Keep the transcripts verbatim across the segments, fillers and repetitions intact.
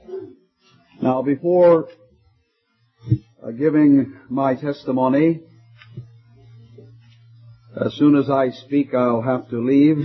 Now, before uh, giving my testimony, as soon as I speak, I'll have to leave.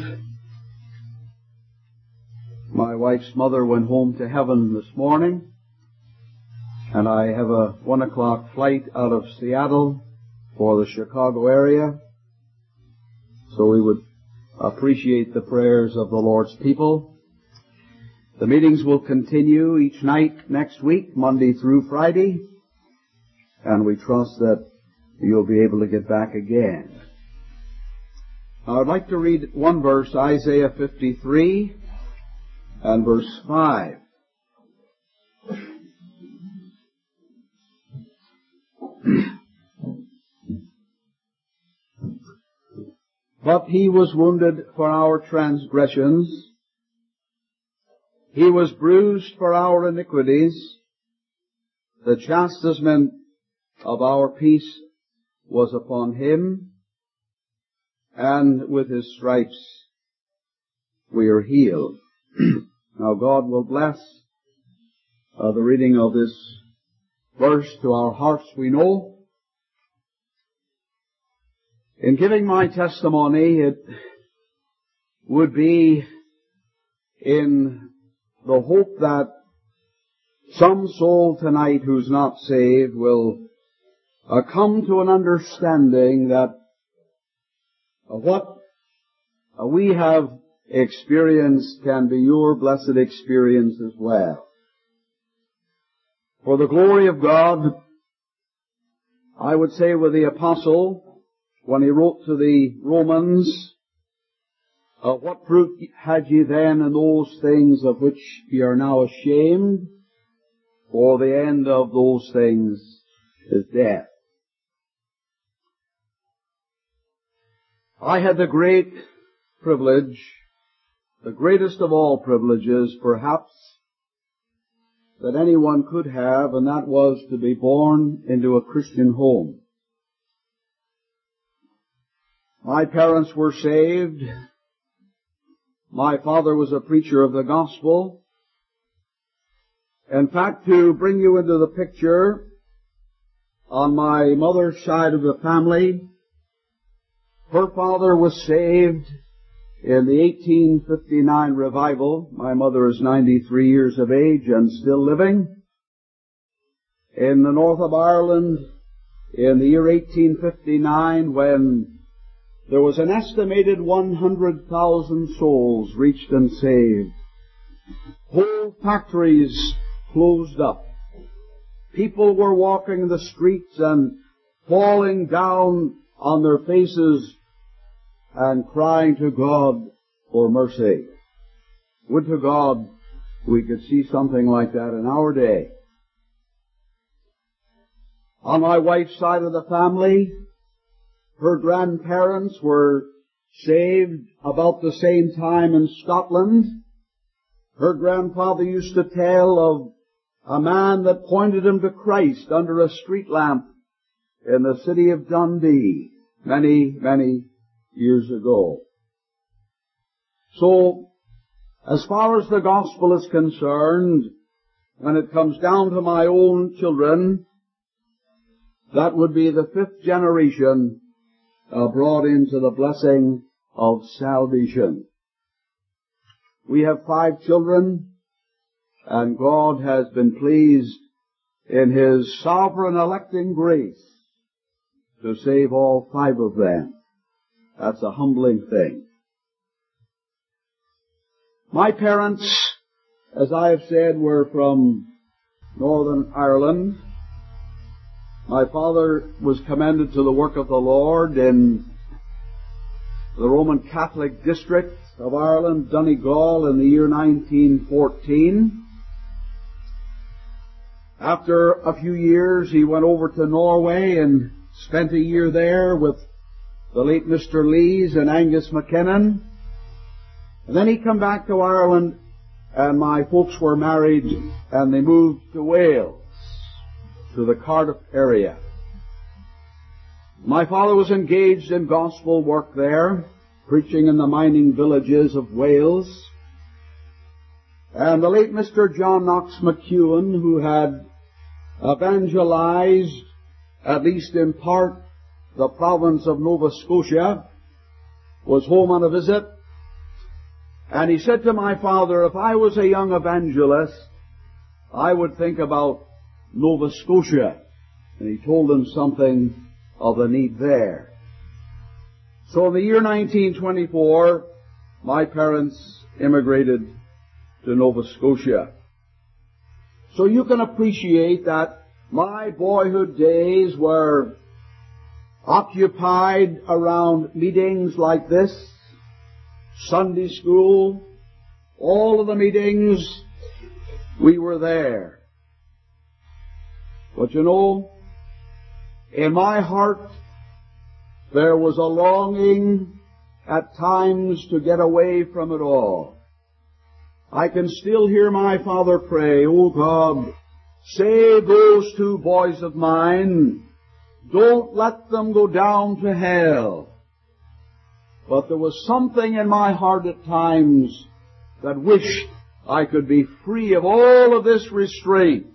My wife's mother went home to heaven this morning, and I have a one o'clock flight out of Seattle for the Chicago area. So we would appreciate the prayers of the Lord's people. The meetings will continue each night next week, Monday through Friday, and we trust that you'll be able to get back again. Now, I'd like to read one verse, Isaiah fifty-three and verse five. But he was wounded for our transgressions, he was bruised for our iniquities, the chastisement of our peace was upon him, and with his stripes we are healed. Now God will bless uh, the reading of this verse to our hearts, we know. In giving my testimony, it would be in the hope that some soul tonight who's not saved will uh, come to an understanding that uh, what uh, we have experienced can be your blessed experience as well. For the glory of God, I would say with the apostle, when he wrote to the Romans, Uh, what fruit had ye then in those things of which ye are now ashamed? For the end of those things is death. I had the great privilege, the greatest of all privileges perhaps, that anyone could have, and that was to be born into a Christian home. My parents were saved. My father was a preacher of the gospel. In fact, to bring you into the picture, on my mother's side of the family, her father was saved in the eighteen fifty-nine revival. My mother is ninety-three years of age and still living. In the north of Ireland, in the year eighteen fifty-nine, when there was an estimated one hundred thousand souls reached and saved. Whole factories closed up. People were walking the streets and falling down on their faces and crying to God for mercy. Would to God we could see something like that in our day. On my wife's side of the family, her grandparents were saved about the same time in Scotland. Her grandfather used to tell of a man that pointed him to Christ under a street lamp in the city of Dundee many, many years ago. So, as far as the gospel is concerned, when it comes down to my own children, that would be the fifth generation Uh, brought into the blessing of salvation. We have five children, and God has been pleased in His sovereign electing grace to save all five of them. That's a humbling thing. My parents, as I have said, were from Northern Ireland. My father was commended to the work of the Lord in the Roman Catholic district of Ireland, Donegal, in the year nineteen fourteen. After a few years, he went over to Norway and spent a year there with the late Mister Lees and Angus McKinnon. And then he come back to Ireland, and my folks were married, and they moved to Wales, to the Cardiff area. My father was engaged in gospel work there, preaching in the mining villages of Wales. And the late Mister John Knox McEwen, who had evangelized, at least in part, the province of Nova Scotia, was home on a visit. And he said to my father, if I was a young evangelist, I would think about Nova Scotia. And he told him something of the need there. So in the year nineteen twenty-four, my parents immigrated to Nova Scotia. So you can appreciate that my boyhood days were occupied around meetings like this, Sunday school, all of the meetings, we were there. But you know, in my heart, there was a longing at times to get away from it all. I can still hear my father pray, "Oh God, save those two boys of mine. Don't let them go down to hell." But there was something in my heart at times that wished I could be free of all of this restraint.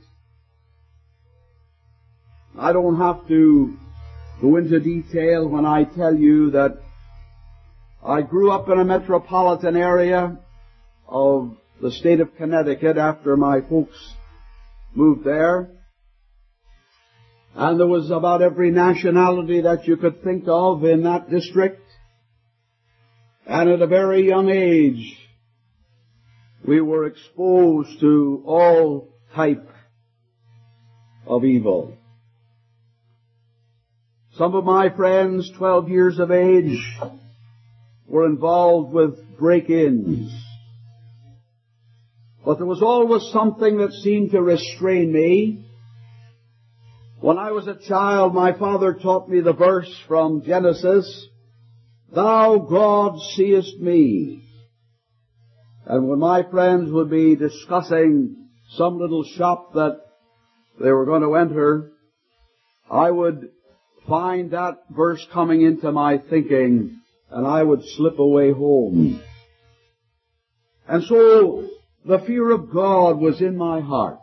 I don't have to go into detail when I tell you that I grew up in a metropolitan area of the state of Connecticut after my folks moved there. And there was about every nationality that you could think of in that district. And at a very young age, we were exposed to all type of evil. Some of my friends, twelve years of age, were involved with break-ins. But there was always something that seemed to restrain me. When I was a child, my father taught me the verse from Genesis, "Thou, God, seest me." And when my friends would be discussing some little shop that they were going to enter, I would find that verse coming into my thinking, and I would slip away home. And so the fear of God was in my heart.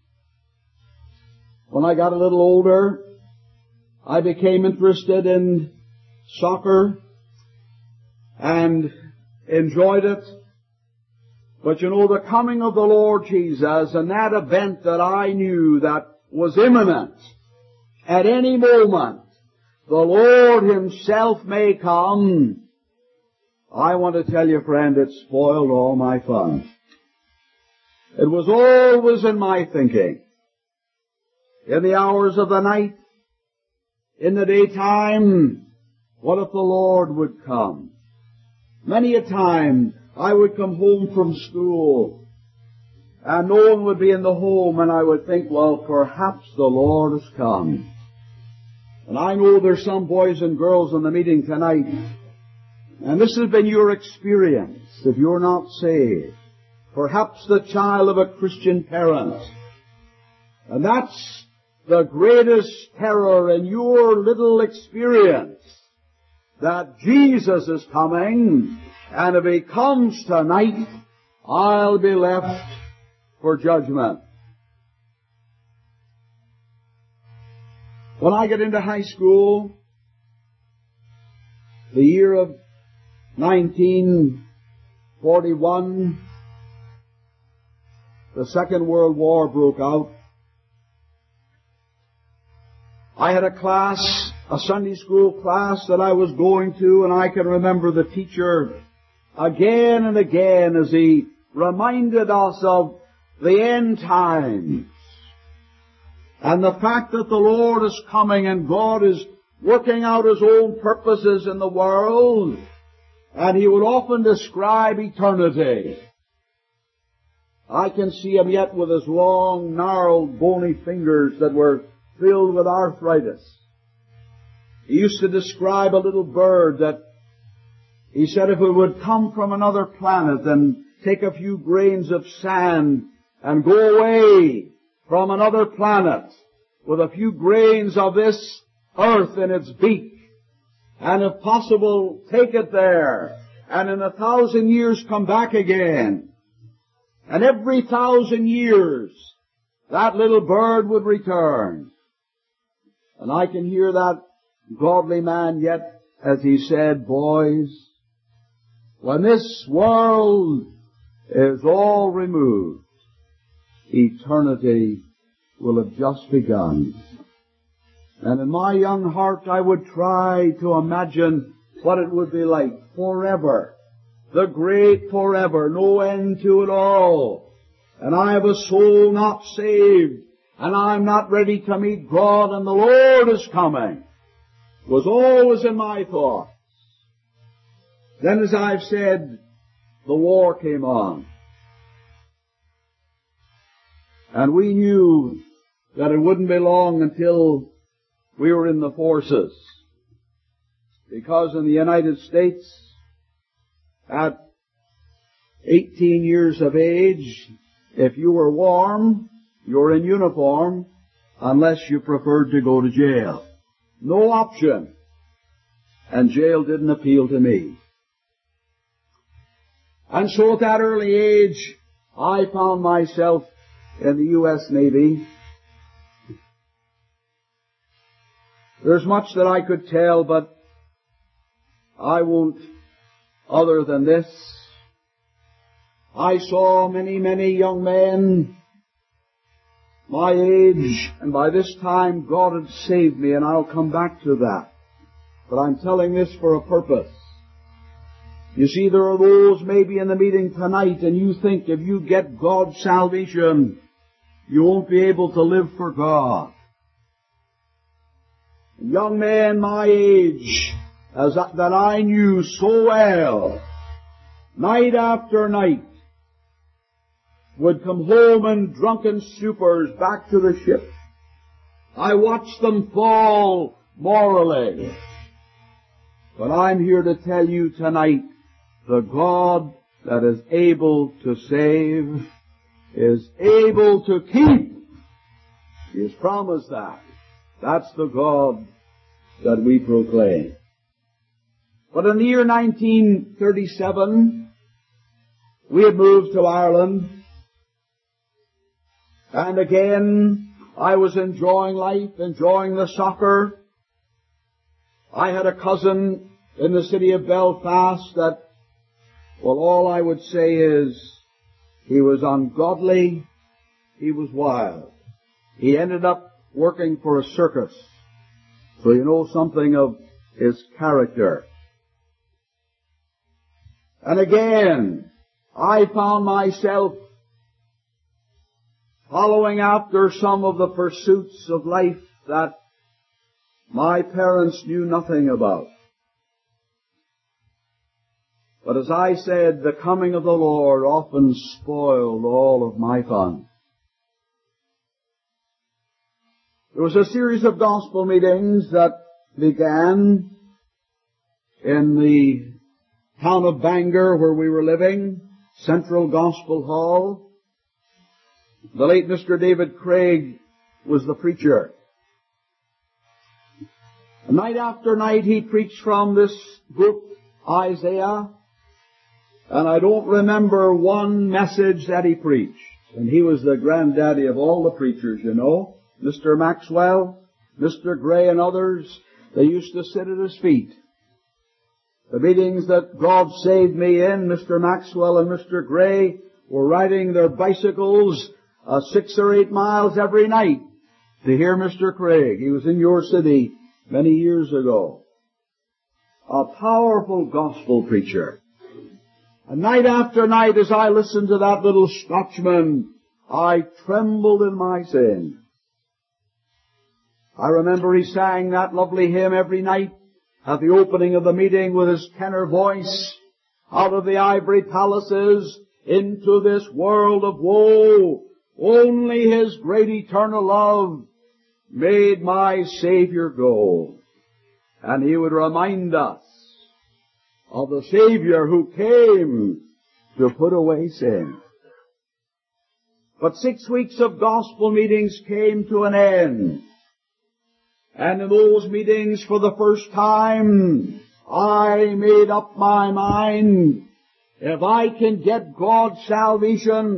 When I got a little older, I became interested in soccer and enjoyed it. But you know, the coming of the Lord Jesus and that event that I knew that was imminent, at any moment, the Lord Himself may come. I want to tell you, friend, it spoiled all my fun. It was always in my thinking. In the hours of the night, in the daytime, what if the Lord would come? Many a time I would come home from school and no one would be in the home, and I would think, well, perhaps the Lord has come. And I know there's some boys and girls in the meeting tonight, and this has been your experience if you're not saved. Perhaps the child of a Christian parent. And that's the greatest terror in your little experience, that Jesus is coming, and if He comes tonight, I'll be left for judgment. When I got into high school, the year of nineteen forty-one, the Second World War broke out. I had a class, a Sunday school class that I was going to, and I can remember the teacher again and again as he reminded us of the end times and the fact that the Lord is coming and God is working out His own purposes in the world, and he would often describe eternity. I can see him yet with his long, gnarled, bony fingers that were filled with arthritis. He used to describe a little bird that he said if it would come from another planet and take a few grains of sand and go away from another planet with a few grains of this earth in its beak, and if possible take it there and in a thousand years come back again, And every thousand years, that little bird would return. And I can hear that godly man yet as he said, boys, when this world is all removed, eternity will have just begun. And in my young heart I would try to imagine what it would be like forever. The great forever, no end to it all. And I have a soul not saved, and I'm not ready to meet God, and the Lord is coming. It was always in my thoughts. Then, as I've said, the war came on. And we knew that it wouldn't be long until we were in the forces. Because in the United States, at eighteen years of age, if you were warm, you were in uniform, unless you preferred to go to jail. No option. And jail didn't appeal to me. And so at that early age, I found myself in the U S Navy. There's much that I could tell, but I won't other than this. I saw many, many young men my age, and by this time God had saved me, and I'll come back to that. But I'm telling this for a purpose. You see, there are those maybe in the meeting tonight, and you think if you get God's salvation, you won't be able to live for God. Young men my age, as I, that I knew so well, night after night, would come home in drunken stupors back to the ship. I watched them fall morally. But I'm here to tell you tonight, the God that is able to save is able to keep. He has promised that. That's the God that we proclaim. But in the year nineteen thirty-seven, we had moved to Ireland. And again, I was enjoying life, enjoying the soccer. I had a cousin in the city of Belfast that, well, all I would say is he was ungodly, he was wild. He ended up working for a circus. So you know something of his character. And again, I found myself following after some of the pursuits of life that my parents knew nothing about. But as I said, the coming of the Lord often spoiled all of my fun. There was a series of gospel meetings that began in the town of Bangor where we were living, Central Gospel Hall. The late Mister David Craig was the preacher. Night after night he preached from this book, Isaiah, and I don't remember one message that he preached. And he was the granddaddy of all the preachers, you know. Mister Maxwell, Mister Gray and others, they used to sit at his feet. The meetings that God saved me in, Mister Maxwell and Mister Gray were riding their bicycles uh, six or eight miles every night to hear Mister Craig. He was in your city many years ago. A powerful gospel preacher. And night after night as I listened to that little Scotchman, I trembled in my sin. I remember he sang that lovely hymn every night at the opening of the meeting with his tenor voice, out of the ivory palaces into this world of woe, only His great eternal love made my Savior go. And he would remind us of the Savior who came to put away sin. But six weeks of gospel meetings came to an end. And in those meetings, for the first time, I made up my mind, if I can get God's salvation,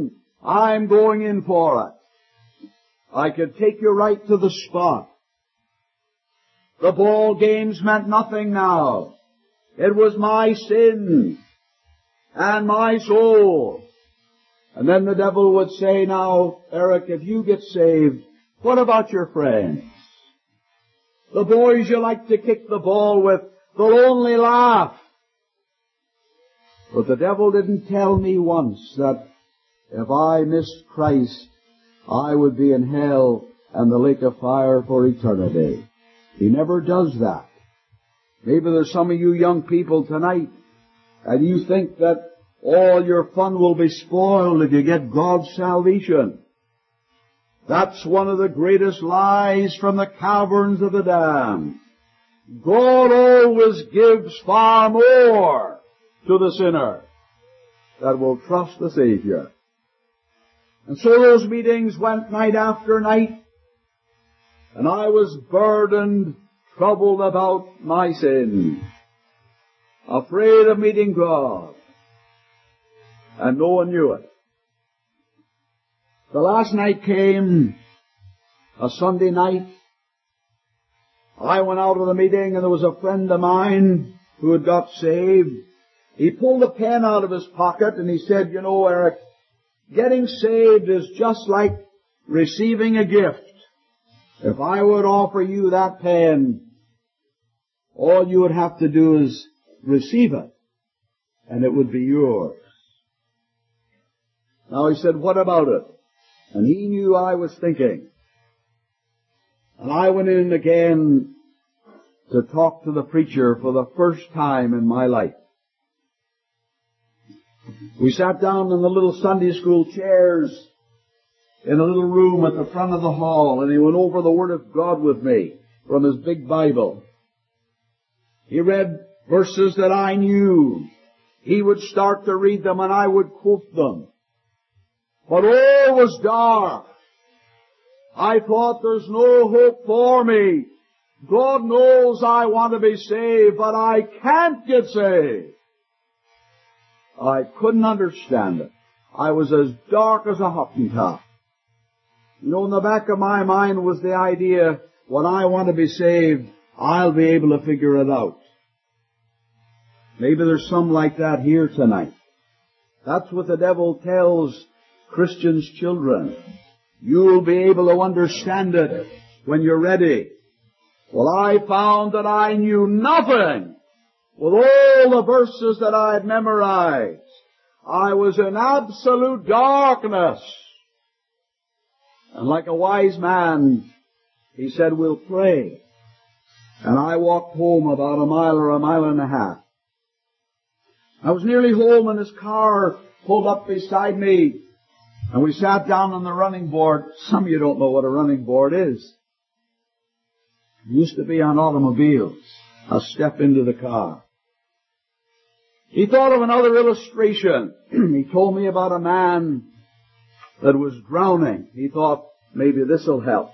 I'm going in for it. I could take you right to the spot. The ball games meant nothing now. It was my sin and my soul. And then the devil would say, now, Eric, if you get saved, what about your friends? The boys you like to kick the ball with, they'll only laugh. But the devil didn't tell me once that if I missed Christ, I would be in hell and the lake of fire for eternity. He never does that. Maybe there's some of you young people tonight, and you think that all your fun will be spoiled if you get God's salvation. That's one of the greatest lies from the caverns of the damned. God always gives far more to the sinner that will trust the Savior. And so those meetings went night after night, and I was burdened, troubled about my sin, afraid of meeting God, and no one knew it. The last night came, a Sunday night. I went out of the meeting, and there was a friend of mine who had got saved. He pulled a pen out of his pocket, and he said, you know, Eric, getting saved is just like receiving a gift. If I would offer you that pen, all you would have to do is receive it, and it would be yours. Now he said, what about it? And he knew I was thinking. And I went in again to talk to the preacher for the first time in my life. We sat down in the little Sunday school chairs in a little room at the front of the hall, and he went over the Word of God with me from his big Bible. He read verses that I knew. He would start to read them, and I would quote them. But all was dark. I thought, there's no hope for me. God knows I want to be saved, but I can't get saved. I couldn't understand it. I was as dark as a Hottentot. You know, in the back of my mind was the idea, when I want to be saved, I'll be able to figure it out. Maybe there's some like that here tonight. That's what the devil tells Christians' children. You'll be able to understand it when you're ready. Well, I found that I knew nothing. With all the verses that I had memorized, I was in absolute darkness. And like a wise man, he said, we'll pray. And I walked home about a mile or a mile and a half. I was nearly home, and his car pulled up beside me, and we sat down on the running board. Some of you don't know what a running board is. It used to be on automobiles. A step into the car. He thought of another illustration. He told me about a man that was drowning. He thought, maybe this'll help.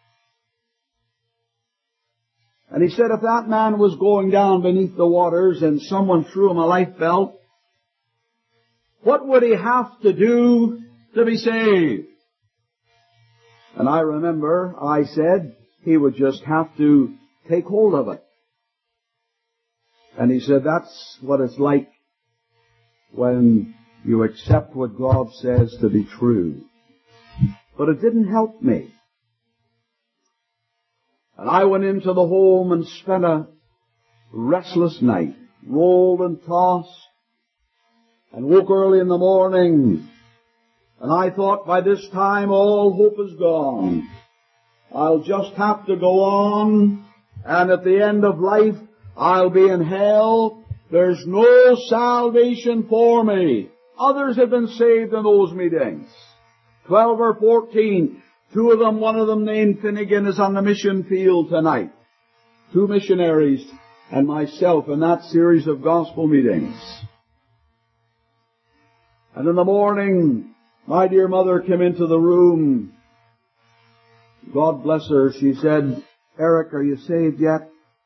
And he said if that man was going down beneath the waters and someone threw him a life belt, what would he have to do to be saved? And I remember I said he would just have to take hold of it. And he said, that's what it's like when you accept what God says to be true. But it didn't help me. And I went into the home and spent a restless night, rolled and tossed, and woke early in the morning. And I thought, by this time all hope is gone. I'll just have to go on, and at the end of life, I'll be in hell. There's no salvation for me. Others have been saved in those meetings. Twelve or fourteen. Two of them, one of them named Finnegan, is on the mission field tonight. Two missionaries and myself in that series of gospel meetings. And in the morning, my dear mother came into the room. God bless her. She said, Eric, are you saved yet?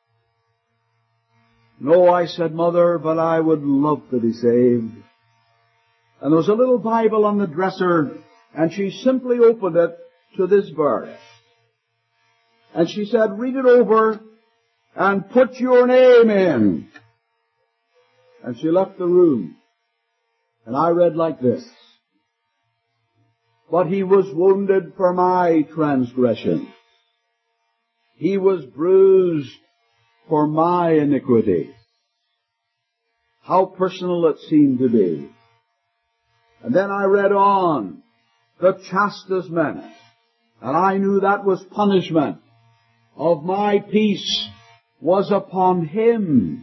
No, I said, Mother, but I would love to be saved. And there was a little Bible on the dresser, and she simply opened it to this verse. And she said, read it over and put your name in. And she left the room. And I read like this. But he was wounded for my transgression. He was bruised for my iniquity. How personal it seemed to be. And then I read on, the chastisement, and I knew that was punishment, of my peace was upon him.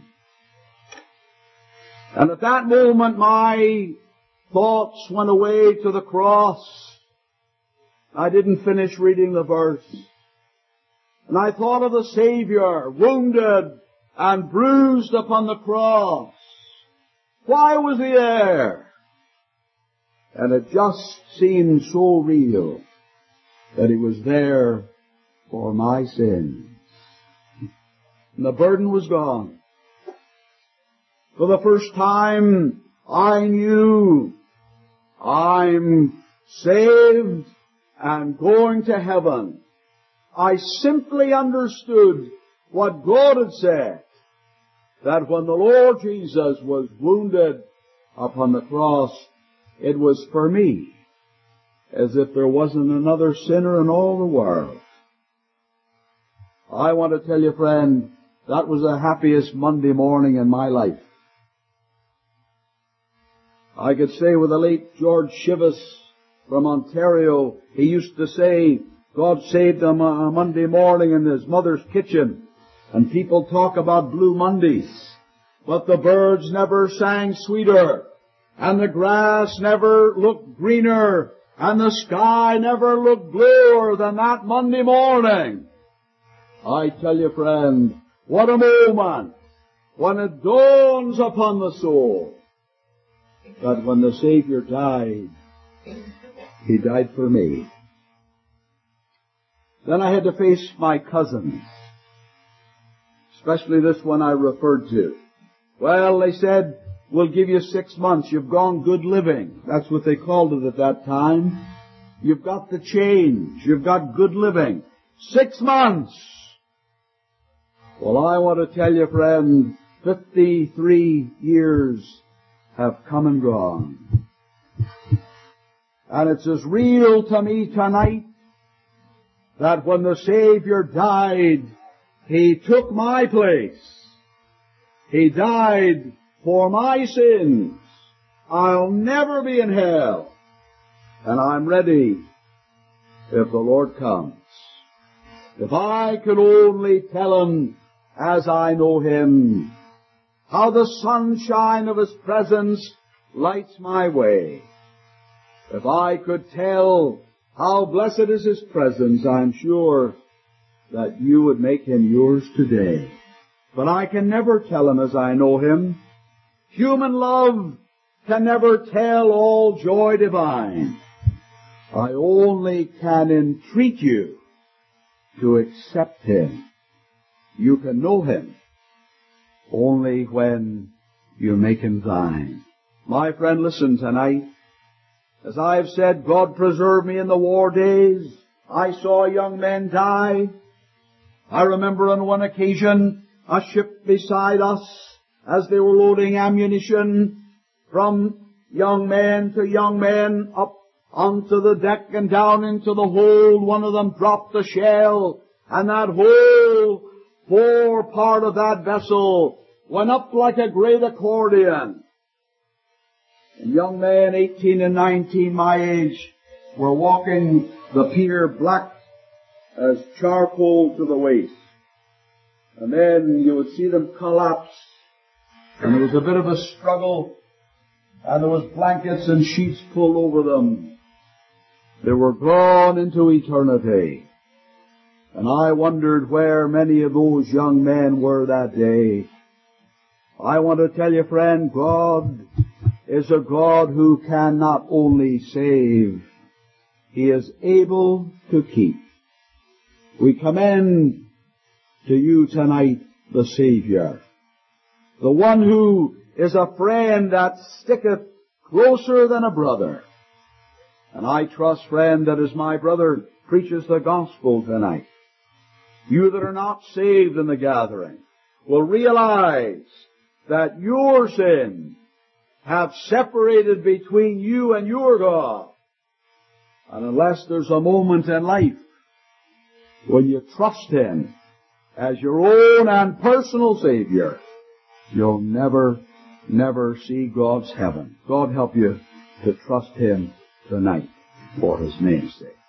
And at that moment my thoughts went away to the cross. I didn't finish reading the verse. And I thought of the Savior, wounded and bruised upon the cross. Why was he there? And it just seemed so real that he was there for my sins. And the burden was gone. For the first time, I knew I'm saved and going to heaven. I simply understood what God had said, that when the Lord Jesus was wounded upon the cross, it was for me, as if there wasn't another sinner in all the world. I want to tell you, friend, that was the happiest Monday morning in my life. I could say with the late George Shivas from Ontario, he used to say, God saved him on a Monday morning in his mother's kitchen. And people talk about Blue Mondays. But the birds never sang sweeter. And the grass never looked greener. And the sky never looked bluer than that Monday morning. I tell you, friend, what a moment when it dawns upon the soul that when the Savior died, He died for me. Then I had to face my cousins, especially this one I referred to. Well, they said, we'll give you six months. You've gone good living. That's what they called it at that time. You've got the change. You've got good living. Six months. Well, I want to tell you, friend, fifty-three years have come and gone. And it's as real to me tonight that when the Savior died, He took my place. He died for my sins. I'll never be in hell. And I'm ready if the Lord comes. If I could only tell Him as I know Him, how the sunshine of His presence lights my way. If I could tell how blessed is His presence, I'm sure that you would make Him yours today. But I can never tell Him as I know Him. Human love can never tell all joy divine. I only can entreat you to accept Him. You can know Him only when you make Him thine. My friend, listen tonight. As I've said, God preserved me in the war days. I saw young men die. I remember on one occasion a ship beside us as they were loading ammunition from young men to young men up onto the deck and down into the hold. One of them dropped a shell, and that whole fore part of that vessel went up like a great accordion. And young men, eighteen and nineteen, my age, were walking the pier black as charcoal to the waist. And then you would see them collapse, and there was a bit of a struggle, and there was blankets and sheets pulled over them. They were gone into eternity. And I wondered where many of those young men were that day. I want to tell you, friend, God is a God who can not only save, He is able to keep. We commend to you tonight the Savior, the one who is a friend that sticketh closer than a brother. And I trust, friend, that as my brother preaches the gospel tonight, you that are not saved in the gathering will realize that your sins have separated between you and your God. And unless there's a moment in life when you trust Him as your own and personal Savior, you'll never, never see God's heaven. God help you to trust Him tonight for His name's sake.